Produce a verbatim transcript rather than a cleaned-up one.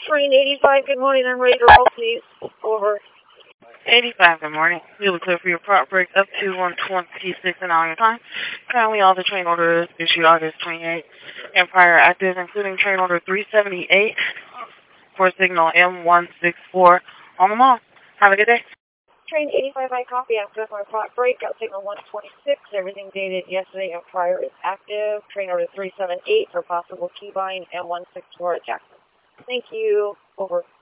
Train eighty-five, good morning. I'm ready to roll, please. Over. eighty-five, good morning. We will clear for your prop break up to one twenty-six an hour time. Currently, all the train orders issued August twenty-eighth and prior active, including train order three seventy-eight for signal M one sixty-four on the mall. Have a good day. Train eighty-five, I copy. After my prop break, got signal one twenty-six. Everything dated yesterday and prior is active. Train order three seventy-eight for possible key buying M one sixty-four at Jackson. Thank you. Over.